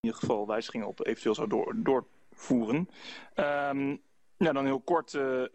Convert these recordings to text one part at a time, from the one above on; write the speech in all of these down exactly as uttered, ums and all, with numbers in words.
ieder geval wijzigingen op eventueel zou door, doorvoeren. Um, ja, dan heel kort, uh, uh,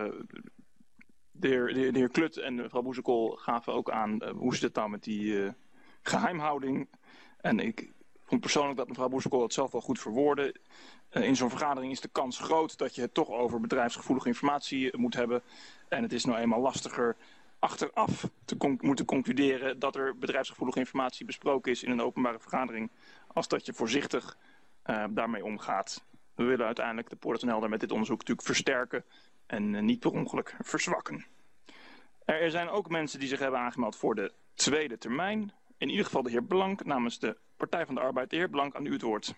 de, heer, de, de heer Klut en mevrouw Boezekool gaven ook aan uh, hoe zit het nou met die uh, geheimhouding. En ik vond persoonlijk dat mevrouw Boezekool het zelf wel goed verwoordde. Uh, in zo'n vergadering is de kans groot dat je het toch over bedrijfsgevoelige informatie moet hebben. En het is nou eenmaal lastiger achteraf te con- moeten concluderen dat er bedrijfsgevoelige informatie besproken is in een openbare vergadering, als dat je voorzichtig uh, daarmee omgaat. We willen uiteindelijk de Poort en Helder met dit onderzoek natuurlijk versterken en uh, niet per ongeluk verzwakken. Er, er zijn ook mensen die zich hebben aangemeld voor de tweede termijn. In ieder geval de heer Blank namens de Partij van de Arbeid. De heer Blank, aan u het woord.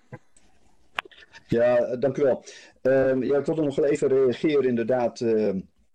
Ja, dank u wel. Uh, ja, ik wilde nog wel even reageren inderdaad uh,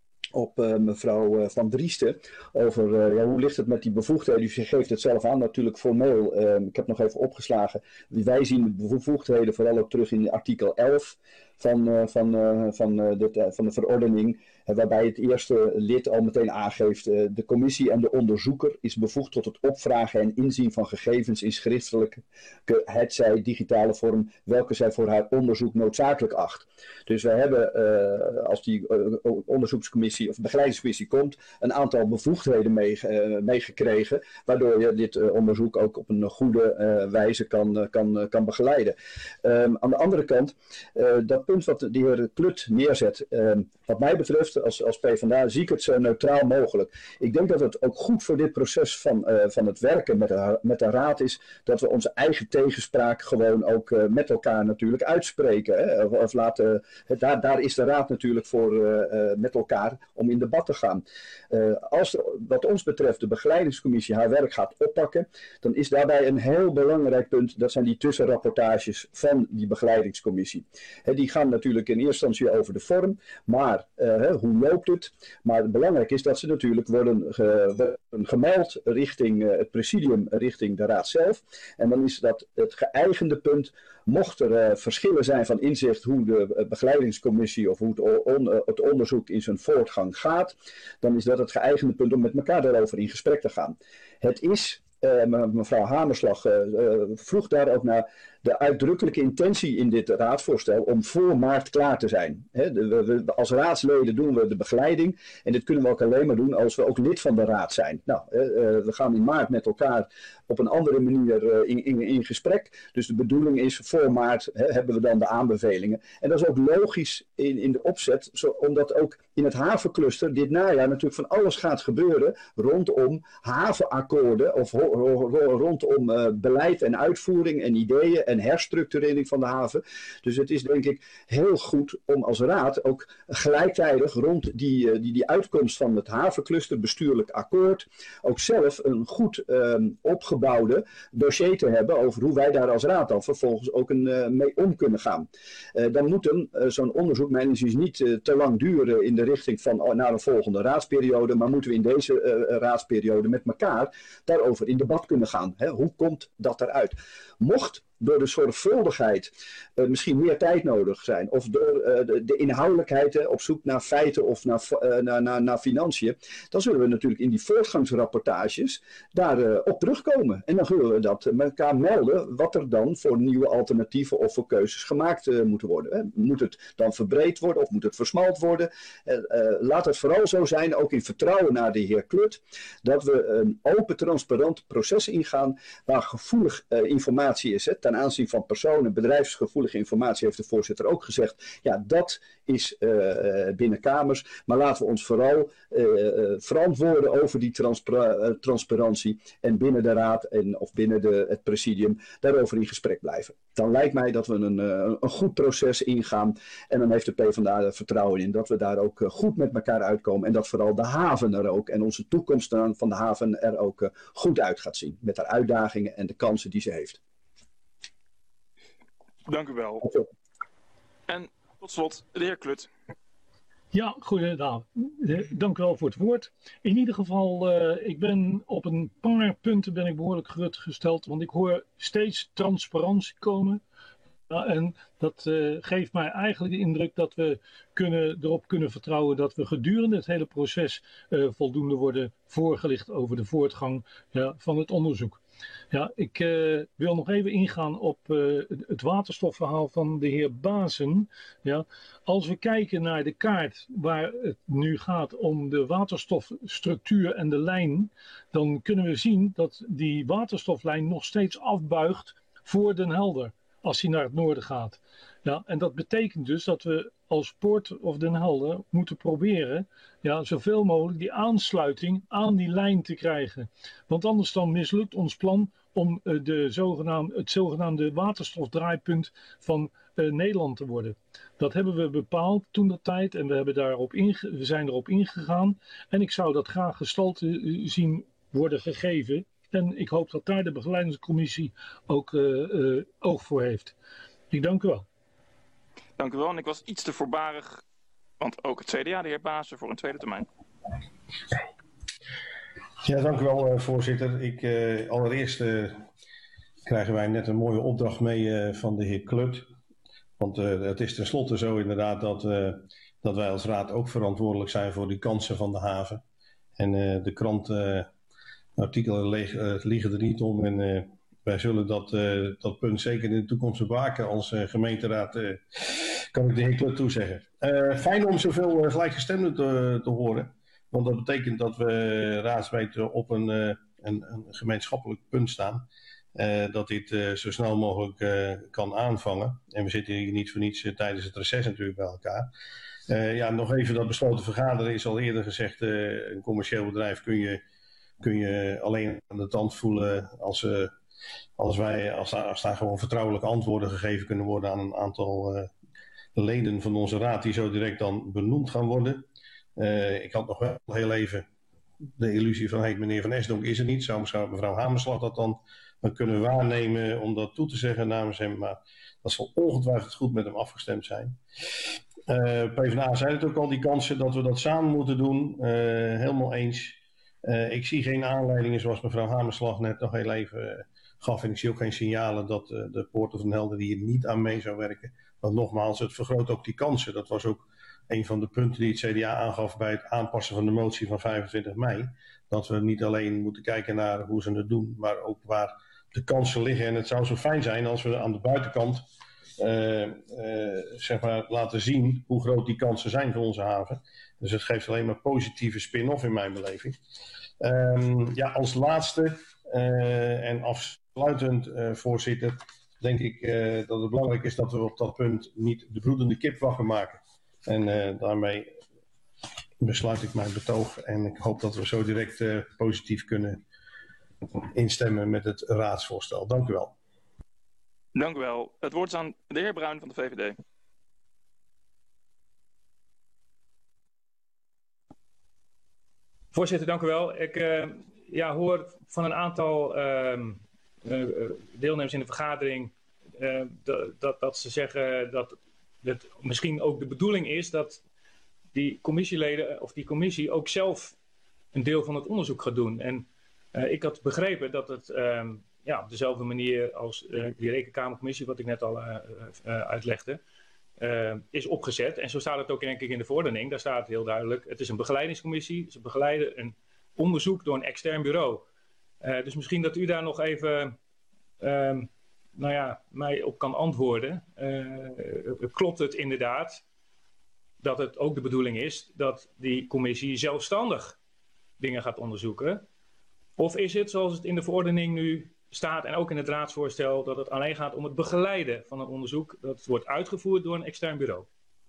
op uh, mevrouw uh, Van Driesten over uh, ja, hoe ligt het met die bevoegdheden. U geeft het zelf aan natuurlijk formeel. Uh, ik heb nog even opgeslagen. Wij zien de bevoegdheden vooral ook terug in artikel elf van, uh, van, uh, van, uh, de, uh, van de verordening. Uh, waarbij het eerste lid al meteen aangeeft. Uh, de commissie en de onderzoeker is bevoegd tot het opvragen en inzien van gegevens in schriftelijke, hetzij digitale vorm, welke zij voor haar onderzoek noodzakelijk acht. Dus wij hebben, uh, als die uh, onderzoekscommissie of begeleidingscommissie komt, een aantal bevoegdheden meegekregen, mee waardoor je dit uh, onderzoek ook op een goede uh, wijze kan, uh, kan, uh, kan begeleiden. Um, aan de andere kant, uh, dat punt wat de heer Klut neerzet, um, wat mij betreft als, als PvdA zie ik het zo neutraal mogelijk. Ik denk dat het ook goed voor dit proces van, uh, van het werken met de, met de raad is, dat we onze eigen tegenspraak gewoon ook uh, met elkaar natuurlijk uitspreken. Hè? Of, of laten, uh, daar, daar is de raad natuurlijk voor uh, uh, met elkaar om in debat te gaan. Uh, als de, wat ons betreft de begeleidingscommissie haar werk gaat oppakken, dan is daarbij een heel belangrijk punt, dat zijn die tussenrapportages van die begeleidingscommissie. He, die gaan natuurlijk in eerste instantie over de vorm, maar uh, hoe loopt het? Maar belangrijk is dat ze natuurlijk worden ge, gemeld richting uh, het presidium, richting de raad zelf. En dan is dat het geëigende punt, mocht er uh, verschillen zijn van inzicht hoe de begeleidingscommissie of hoe het, on, uh, het onderzoek in zijn voortgang gaat, dan is dat het geëigende punt om met elkaar daarover in gesprek te gaan. Het is, uh, mevrouw Hamerslag uh, uh, vroeg daar ook naar, de uitdrukkelijke intentie in dit raadsvoorstel om voor maart klaar te zijn. He, de, we, we, als raadsleden doen we de begeleiding en dit kunnen we ook alleen maar doen als we ook lid van de raad zijn. Nou, uh, we gaan in maart met elkaar op een andere manier uh, in, in, in gesprek. Dus de bedoeling is voor maart he, hebben we dan de aanbevelingen. En dat is ook logisch in, in de opzet, zo, omdat ook in het havencluster dit najaar natuurlijk van alles gaat gebeuren rondom havenakkoorden of ro, ro, ro, rondom uh, beleid en uitvoering en ideeën en herstructurering van de haven. Dus het is denk ik heel goed om als raad ook gelijktijdig rond die, die, die uitkomst van het havencluster bestuurlijk akkoord ook zelf een goed um, opgebouwde dossier te hebben over hoe wij daar als raad dan vervolgens ook een, uh, mee om kunnen gaan. Uh, dan moet een, uh, zo'n onderzoek mijn inziens niet uh, te lang duren in de richting van uh, naar een volgende raadsperiode, maar moeten we in deze uh, raadsperiode met elkaar daarover in debat kunnen gaan. Hè? Hoe komt dat eruit? Mocht door de zorgvuldigheid uh, misschien meer tijd nodig zijn, of door uh, de, de inhoudelijkheid uh, op zoek naar feiten of naar, uh, naar, naar, naar financiën, dan zullen we natuurlijk in die voortgangsrapportages daar uh, op terugkomen. En dan zullen we dat met elkaar melden wat er dan voor nieuwe alternatieven of voor keuzes gemaakt uh, moeten worden. Hè. Moet het dan verbreed worden of moet het versmalt worden? Uh, uh, laat het vooral zo zijn, ook in vertrouwen naar de heer Klut, dat we een open, transparant proces ingaan waar gevoelig uh, informatie is. Hè, ten aanzien van personen, bedrijfsgevoelige informatie, heeft de voorzitter ook gezegd. Ja, dat is uh, binnen kamers. Maar laten we ons vooral uh, verantwoorden over die transpara- uh, transparantie. En binnen de raad en, of binnen de, het presidium daarover in gesprek blijven. Dan lijkt mij dat we een, uh, een goed proces ingaan. En dan heeft de PvdA er vertrouwen in dat we daar ook uh, goed met elkaar uitkomen. En dat vooral de haven er ook en onze toekomst van de haven er ook uh, goed uit gaat zien. Met haar uitdagingen en de kansen die ze heeft. Dank u wel. En tot slot, de heer Klut. Ja, goedendag. Dank u wel voor het woord. In ieder geval, uh, ik ben op een paar punten ben ik behoorlijk gerustgesteld, want ik hoor steeds transparantie komen. Uh, en dat uh, geeft mij eigenlijk de indruk dat we kunnen, erop kunnen vertrouwen dat we gedurende het hele proces uh, voldoende worden voorgelicht over de voortgang uh, van het onderzoek. Ja, ik uh, wil nog even ingaan op uh, het waterstofverhaal van de heer Bazen. Ja, als we kijken naar de kaart waar het nu gaat om de waterstofstructuur en de lijn, dan kunnen we zien dat die waterstoflijn nog steeds afbuigt voor Den Helder, als hij naar het noorden gaat. Ja, en dat betekent dus dat we als Port of Den Helder moeten proberen ja, zoveel mogelijk die aansluiting aan die lijn te krijgen. Want anders dan mislukt ons plan om uh, de zogenaamde, het zogenaamde waterstofdraaipunt van uh, Nederland te worden. Dat hebben we bepaald toen dat tijd en we, hebben daarop inge- we zijn erop ingegaan. En ik zou dat graag gestalte uh, zien worden gegeven. En ik hoop dat daar de begeleidingscommissie ook uh, uh, oog voor heeft. Ik dank u wel. Dank u wel. En ik was iets te voorbarig, want ook het C D A, de heer Bazen, voor een tweede termijn. Ja, dank u wel, uh, voorzitter. Ik, uh, allereerst uh, krijgen wij net een mooie opdracht mee uh, van de heer Klut. Want uh, het is tenslotte zo inderdaad dat, uh, dat wij als raad ook verantwoordelijk zijn voor die kansen van de haven. En uh, de krant uh, artikelen leeg, uh, liggen er niet om en uh, wij zullen dat, uh, dat punt zeker in de toekomst bewaken als uh, gemeenteraad, uh, kan ik de heer Klut toezeggen. Uh, fijn om zoveel uh, gelijkgestemden te, te horen. Want dat betekent dat we raadsbreed op een, uh, een, een gemeenschappelijk punt staan. Uh, dat dit uh, zo snel mogelijk uh, kan aanvangen. En we zitten hier niet voor niets uh, tijdens het reces natuurlijk bij elkaar. Uh, ja, nog even dat besloten vergaderen is al eerder gezegd. Uh, een commercieel bedrijf kun je, kun je alleen aan de tand voelen als, uh, als, wij, als, als daar gewoon vertrouwelijke antwoorden gegeven kunnen worden aan een aantal uh, leden van onze raad die zo direct dan benoemd gaan worden. Uh, ik had nog wel heel even de illusie van, hey, meneer Van Esdonk is er niet. Zou, zou mevrouw Hamerslag dat dan, dan kunnen waarnemen om dat toe te zeggen namens hem. Maar dat zal ongetwijfeld goed met hem afgestemd zijn. Uh, PvdA zei het ook al, die kansen dat we dat samen moeten doen. Uh, helemaal eens. Uh, ik zie geen aanleidingen zoals mevrouw Hamerslag net nog heel even uh, gaf. En ik zie ook geen signalen dat uh, de Poort of Den Helder hier niet aan mee zou werken. Want nogmaals, het vergroot ook die kansen. Dat was ook een van de punten die het C D A aangaf bij het aanpassen van de motie van vijfentwintig mei. Dat we niet alleen moeten kijken naar hoe ze het doen, maar ook waar de kansen liggen. En het zou zo fijn zijn als we aan de buitenkant uh, uh, zeg maar laten zien hoe groot die kansen zijn voor onze haven. Dus het geeft alleen maar positieve spin-off in mijn beleving. Um, ja, als laatste uh, en afsluitend, uh, voorzitter, denk ik uh, dat het belangrijk is dat we op dat punt niet de broedende kip wakker maken. En uh, daarmee besluit ik mijn betoog en ik hoop dat we zo direct uh, positief kunnen instemmen met het raadsvoorstel. Dank u wel. Dank u wel. Het woord is aan de heer Bruin van de V V D. Voorzitter, dank u wel. Ik uh, ja, hoor van een aantal uh, uh, deelnemers in de vergadering uh, dat, dat, dat ze zeggen dat het misschien ook de bedoeling is dat die commissieleden of die commissie ook zelf een deel van het onderzoek gaat doen. En uh, ik had begrepen dat het uh, ja, op dezelfde manier als uh, die Rekenkamercommissie, wat ik net al uh, uh, uitlegde, uh, is opgezet. En zo staat het ook denk ik in de verordening. Daar staat heel duidelijk, het is een begeleidingscommissie. Ze begeleiden een onderzoek door een extern bureau. Uh, dus misschien dat u daar nog even uh, nou ja, mij op kan antwoorden. Uh, klopt het inderdaad dat het ook de bedoeling is dat die commissie zelfstandig dingen gaat onderzoeken? Of is het, zoals het in de verordening nu staat en ook in het raadsvoorstel, dat het alleen gaat om het begeleiden van een onderzoek dat wordt uitgevoerd door een extern bureau?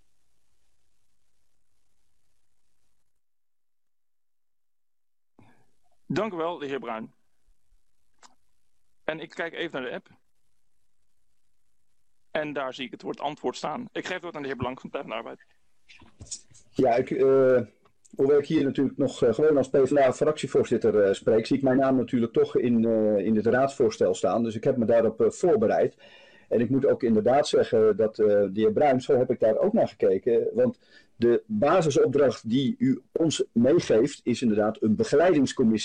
Dank u wel, de heer Bruin. En ik kijk even naar de app. En daar zie ik het woord antwoord staan. Ik geef het woord aan de heer Blank van de Partij van de Arbeid. Ja, ik, uh, hoewel ik hier natuurlijk nog uh, gewoon als PvdA-fractievoorzitter uh, spreek, zie ik mijn naam natuurlijk toch in, uh, in het raadsvoorstel staan. Dus ik heb me daarop uh, voorbereid. En ik moet ook inderdaad zeggen dat uh, de heer Bruin, zo heb ik daar ook naar gekeken. Want de basisopdracht die u ons meegeeft is inderdaad een begeleidingscommissie.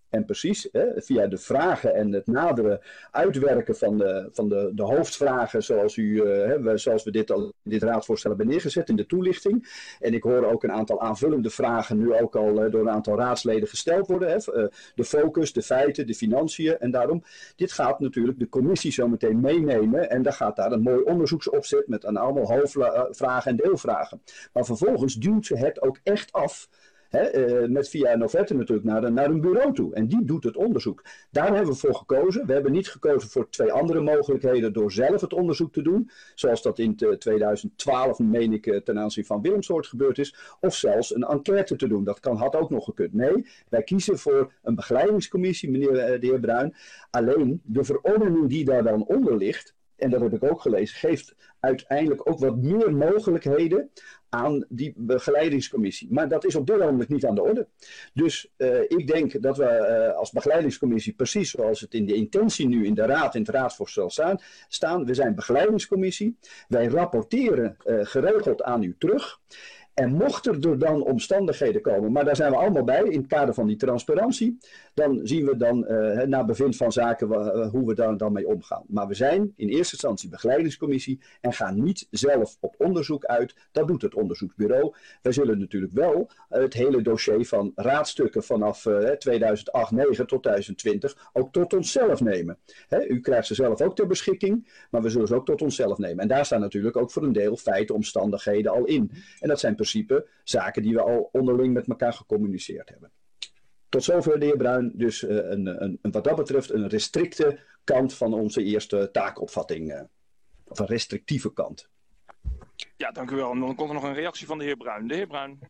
en precies, hè, via de vragen en het nadere uitwerken van de, van de, de hoofdvragen zoals, u, uh, hè, zoals we dit, al, dit raadsvoorstel hebben neergezet in de toelichting. En ik hoor ook een aantal aanvullende vragen nu ook al uh, door een aantal raadsleden gesteld worden. Hè, uh, de focus, de feiten, de financiën. En daarom, dit gaat natuurlijk de commissie zo meteen meenemen. En daar gaat daar een mooi onderzoeksopzet met een allemaal hoofdvragen en deelvragen. Maar vervolgens duwt ze het ook echt af. He, uh, met via een offerte natuurlijk naar een, naar een bureau toe. En die doet het onderzoek. Daar hebben we voor gekozen. We hebben niet gekozen voor twee andere mogelijkheden door zelf het onderzoek te doen. Zoals dat in tweeduizend twaalf, meen ik, ten aanzien van Willemsoort gebeurd is. Of zelfs een enquête te doen. Dat kan, had ook nog gekund. Nee, wij kiezen voor een begeleidingscommissie, meneer de heer Bruin. Alleen de verordening die daar dan onder ligt, en dat heb ik ook gelezen, geeft uiteindelijk ook wat meer mogelijkheden aan die begeleidingscommissie. Maar dat is op dit moment niet aan de orde. Dus uh, ik denk dat we uh, als begeleidingscommissie, precies zoals het in de intentie nu in de raad, in het raadsvoorstel staan, staan we zijn begeleidingscommissie. Wij rapporteren uh, geregeld aan u terug. En mochten er dan omstandigheden komen, maar daar zijn we allemaal bij in het kader van die transparantie, dan zien we dan uh, na bevind van zaken uh, hoe we daar dan mee omgaan. Maar we zijn in eerste instantie begeleidingscommissie en gaan niet zelf op onderzoek uit. Dat doet het onderzoeksbureau. Wij zullen natuurlijk wel uh, het hele dossier van raadstukken vanaf uh, tweeduizend acht negen tot tweeduizend twintig ook tot onszelf nemen. Hè, u krijgt ze zelf ook ter beschikking, maar we zullen ze ook tot onszelf nemen. En daar staan natuurlijk ook voor een deel feiten, omstandigheden al in. En dat zijn principe zaken die we al onderling met elkaar gecommuniceerd hebben. Tot zover de heer Bruin, dus uh, een, een, een, wat dat betreft een restricte kant van onze eerste taakopvatting. Uh, of een restrictieve kant. Ja, dank u wel. En dan komt er nog een reactie van de heer Bruin. De heer Bruin.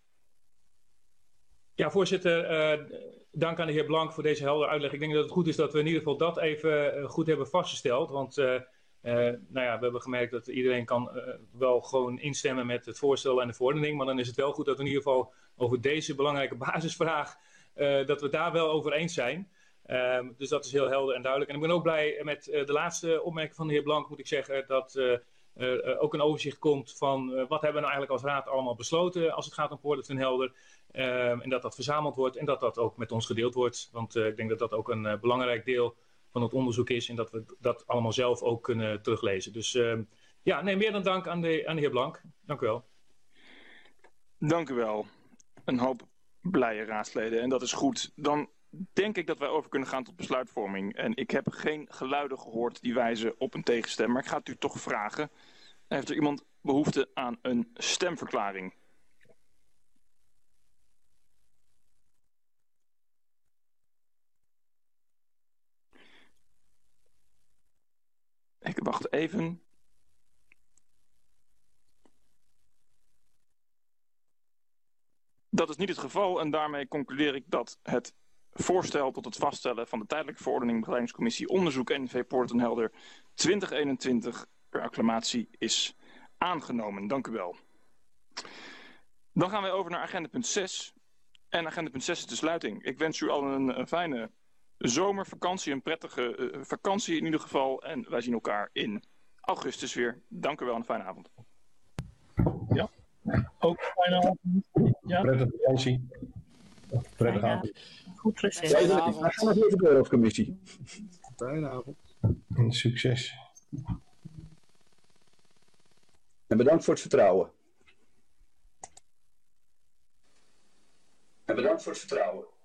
Ja, voorzitter, uh, dank aan de heer Blank voor deze heldere uitleg. Ik denk dat het goed is dat we in ieder geval dat even uh, goed hebben vastgesteld. Want uh, uh, nou ja, we hebben gemerkt dat iedereen kan uh, wel gewoon instemmen met het voorstel en de verordening. Maar dan is het wel goed dat we in ieder geval over deze belangrijke basisvraag, uh, dat we daar wel over eens zijn. Uh, dus dat is heel helder en duidelijk. En ik ben ook blij met uh, de laatste opmerking van de heer Blank, moet ik zeggen, dat uh, uh, ook een overzicht komt van uh, wat hebben we nou eigenlijk als raad allemaal besloten als het gaat om Poorten ten Helder. Uh, en dat dat verzameld wordt en dat dat ook met ons gedeeld wordt. Want uh, ik denk dat dat ook een uh, belangrijk deel van het onderzoek is en dat we dat allemaal zelf ook kunnen teruglezen. Dus uh, ja, nee, meer dan dank aan de, aan de heer Blank. Dank u wel. Dank u wel. Een hoop blije raadsleden en dat is goed. Dan denk ik dat wij over kunnen gaan tot besluitvorming. En ik heb geen geluiden gehoord die wijzen op een tegenstem, maar ik ga het u toch vragen. Heeft er iemand behoefte aan een stemverklaring? Ik wacht even. Dat is niet het geval en daarmee concludeer ik dat het voorstel tot het vaststellen van de tijdelijke verordening begeleidingscommissie onderzoek N V Poorten ten Helder twintig eenentwintig per acclamatie is aangenomen. Dank u wel. Dan gaan wij over naar agenda punt zes. En agenda punt zes is de sluiting. Ik wens u al een, een fijne zomervakantie, een prettige uh, vakantie in ieder geval. En wij zien elkaar in augustus weer. Dank u wel en een fijne avond. Ja, ook een fijne avond. Ja. Prettige vakantie. Prettige avond. Goed gezegd. Ja, dan gaan we even door over commissie. Fijne avond. En succes. En bedankt voor het vertrouwen. En bedankt voor het vertrouwen.